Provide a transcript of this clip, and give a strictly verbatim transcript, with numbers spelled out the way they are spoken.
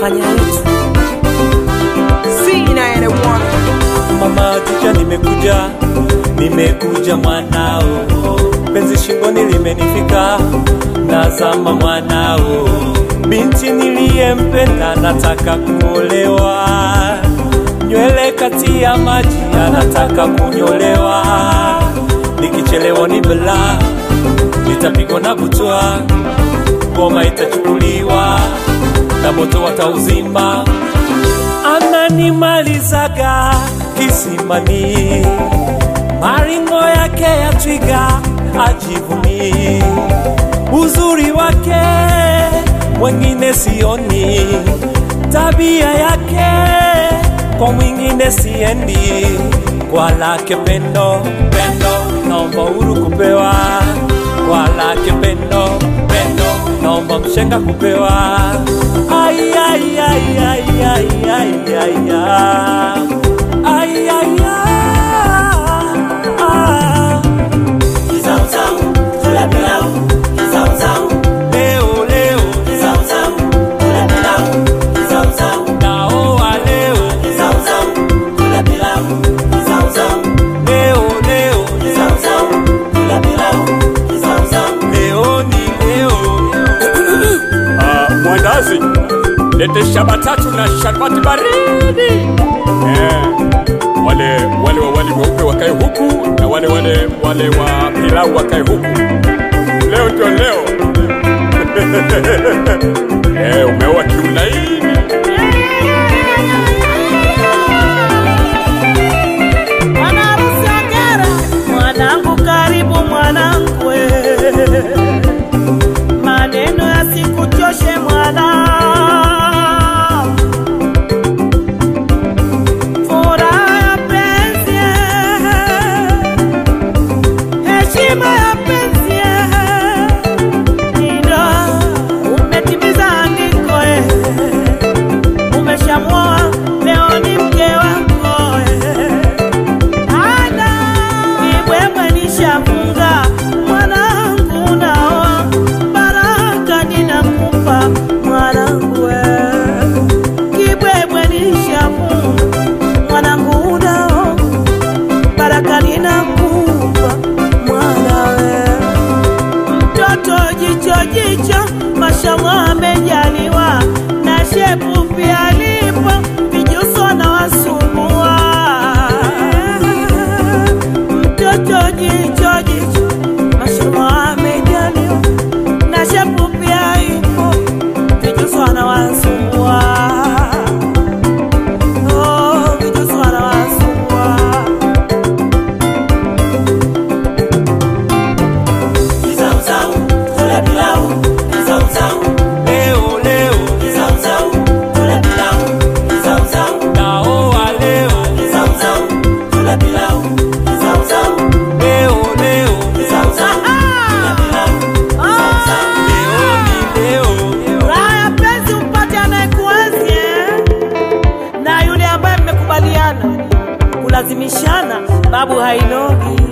tunafanya yetu. Sina ene mwana mama tija nimekuja, nimekuja mwanao, penzi shingoni limenifika, nazama mwanao, binti niliyempenda nataka kuolewa, nywele kati ya maji anataka kunyolewa, nikichelewa ni bala, nitapigwa na butwa, ngoma itachukuliwa na moto watauzima. Ananimalizaga kisimani, maringo yake ya twiga ajivuni, uzuri wake mwingine sioni, tabia yake kwa mwingine siendi, kwa lake pendo pendo naomba huru kupewa, kwa lake pendo pendo naomba mshenga kupewa. Ay ay ay ay ay ay ay ay ay ay kizao zao kula pilau, kizao zao leo leo, kizao zao kula pilau, kizao zao nao wa leo, kizao zao kula pilau, kizao zao leo leo, kizao zao kula pilau, kizao zao leo ni leo. Ah, mwandazi lete shabatatu na sharbati baridi. Eh, wale wale wa wali weupe wakae huku na wale wale wale wa pilau wakae huku. Leo ndio leo. Eh, umeoa kiulaini. Mwana harusi hongera, mwanangu karibu mwanangu we. Maneno yasikuchoshe mwana, furaha ya penzi, heshima ya penzi, ndio umetimiza andiko, umeshamwoa leo ni mke wako. Ana ibwebwe nishafunga mwanangu, naoa baraka ninakupa mwanangu we. Kibwebwe nishafunga mwanangu, naoa baraka ninakupa mwana we. Mtoto jicho jicho mashallah amejaliwa, na shepu pia lipo, vijuso na wasumbua. Mtoto jicho jicho mashallah amejaliwa, na shepu pia ipo, vijuso na wasumbua. Oh, vijuso na wasumbua. kizao zao kula pilau, kizao zao Leo leo, kizao zao kula pilau, kizao zao nao wa leo, kizao zao kula pilau, kizao zao leo leo, kizao zao kula pilau, kizao zao leo ni leo. Raha ya penzi upate anayekuenzi, na yule ambaye mmekubaliana kulazimishana babu hainogi.